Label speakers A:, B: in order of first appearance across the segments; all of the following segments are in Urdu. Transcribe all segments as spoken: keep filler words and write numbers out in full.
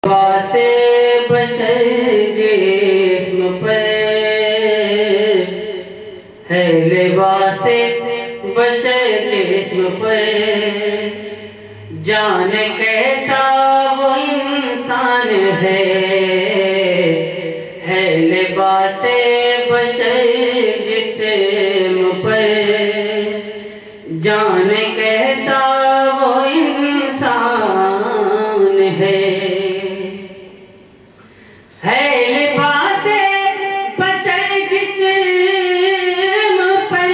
A: لباس بشر جسم پر ہے، لباس بشر جسم پر، جان کیسا وہ انسان ہے، ہے لباس بشر جسم پر، جان کیسا وہ انسان ہے، ہے لباس بشر جسم پر،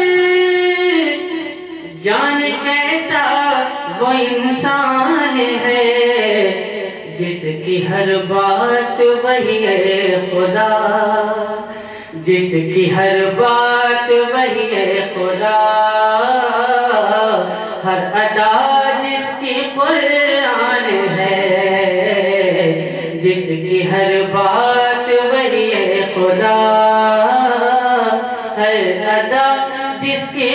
A: جان کیسا وہ انسان ہے، جس کی ہر بات وہی ہے خدا، جس کی ہر بات وہی ہے خدا، ہر ادا جس کی قرآن ہے، جس کی ہر بات وہی ہے خدا، ہر ادا جس کی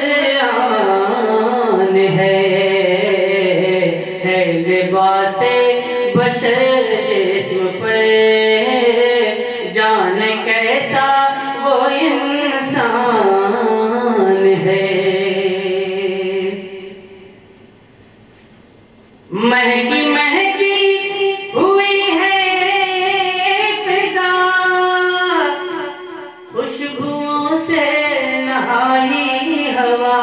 A: قرآن ہے، ہے لباس بشر جسم پر، جان کیسا وہ انسان ہے، مہکی مہکی ہوئی ہے فضا، خوشبوؤں سے نہائی ہوا،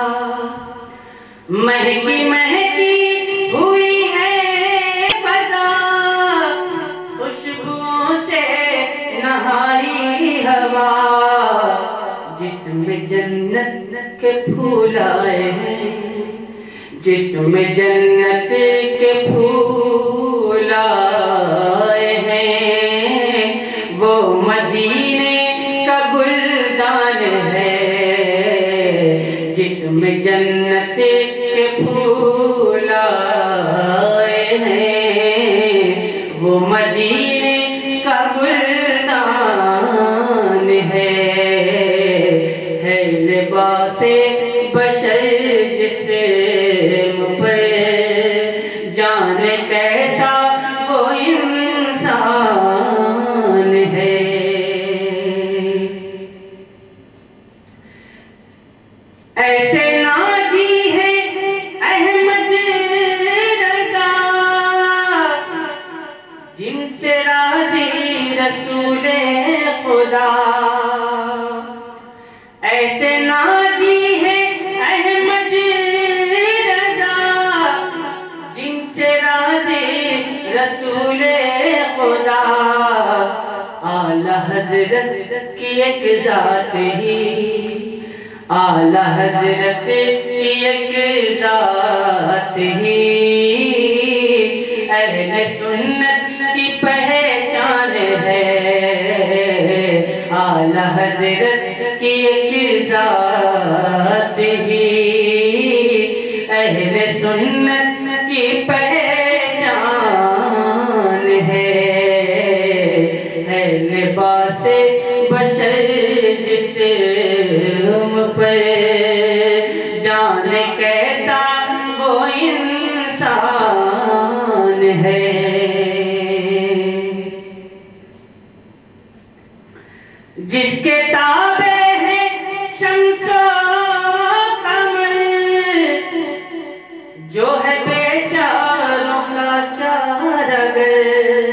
A: مہکی مہکی ہوئی ہے فضا، خوشبوؤں سے نہائی ہوا، جس میں جنت کے پھول آئے ہیں، جس میں جنت کے پھول آئے ہیں، وہ مدینے کا گلدان ہے، جس میں جنت کے پھول آئے ہیں، وہ مدینے کا گلدان ہے، ہے لباس بشر جسم پر، جان کیسا وہ انسان ہے، ایسے ناجی ہے احمد رضا، جن سے راضی رسول خدا، ایسے ناجی ہے احمد رضا، جن سے راضی رسول خدا، اعلیٰ حضرت کی ایک ذات ہی، اعلیٰ حضرت کی ایک ذات ہی، اہل سنت کی پہچان ہے، اعلیٰ حضرت کی ایک ذات ہی، اہل سنت کی پہچان ہے، ہے لباس بشر جسم پر، جان کیسا وہ انسان ہے، جس کے تابع ہے شمس و قمر، جو ہے بیچاروں کا چارگر،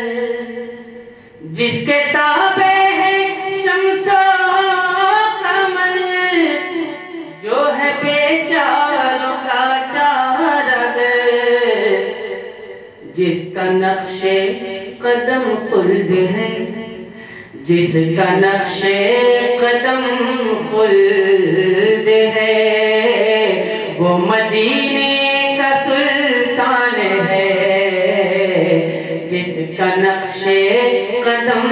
A: جس کے تابع ہے شمس و قمر، جو ہے بیچاروں کا چارگر، جس کا نقش قدم خلد ہے، جس کا نقش قدم خلد ہے، وہ مدینے کا سلطان ہے، جس کا نقش قدم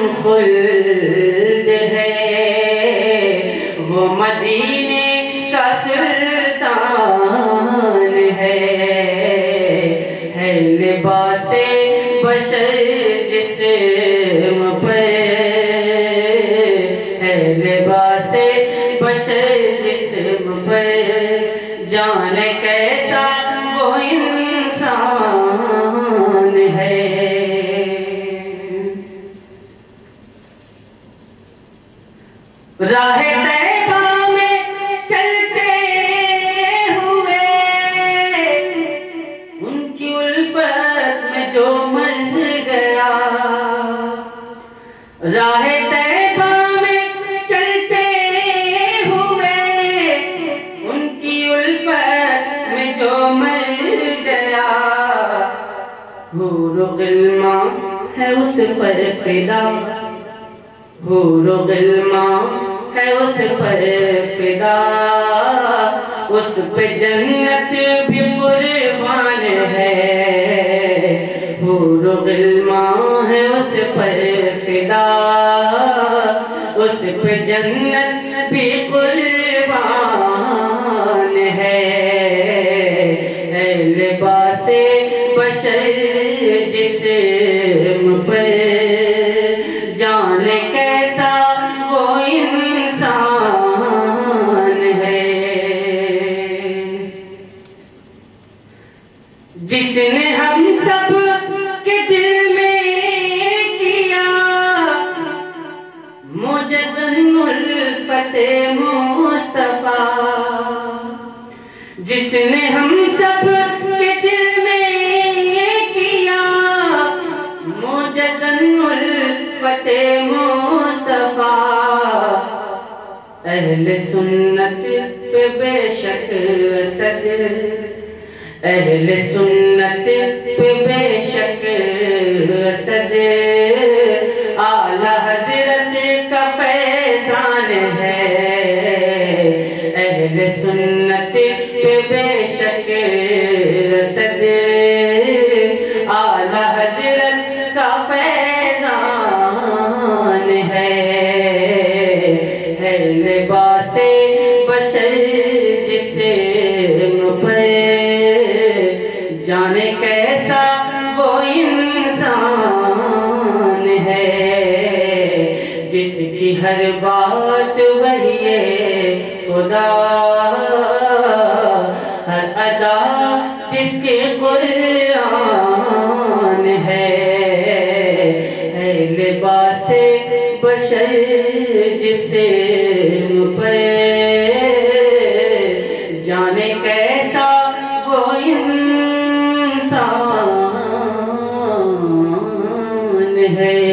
A: خلد ہے، وہ مدینے کا سلطان ہے، ہے لباس بشر جسم پر، ہے لباس بشر جسم پر، جان کیسا وہ انسان ہے۔ غلماں ہے اس پر فدا، حور و غلماں ہے اس پر فدا، اس پہ جنت بھی قربان ہے، حور و غلماں ہے اس پر فدا، اس پہ جنت بھی قربان ہے، اے لباس بشر جسم پر، جانے کیسا وہ انسان ہے، جس نے ہم سب کے دل میں کیا مجدن الفت مصطفیٰ، جس نے ہم سب کے دل میں کیا مجدن الفت مصطفیٰ، اہل سنت پہ بے شک اسد، اہل سنت پہ بے شک اسد، اعلیٰ حضرت کا فیضان ہے، اہل سنت پہ بے شک اسد، اعلیٰ حضرت کا فیضان ہے، ہے لباس بشر جسم پر، جانے کیسا وہ انسان ہے، جس کی ہر بات وحی خدا، ہر ادا جس کے قرآن ہے، ہے لباس بشر جسم پر، جانے کیسا وہ انسان ہے۔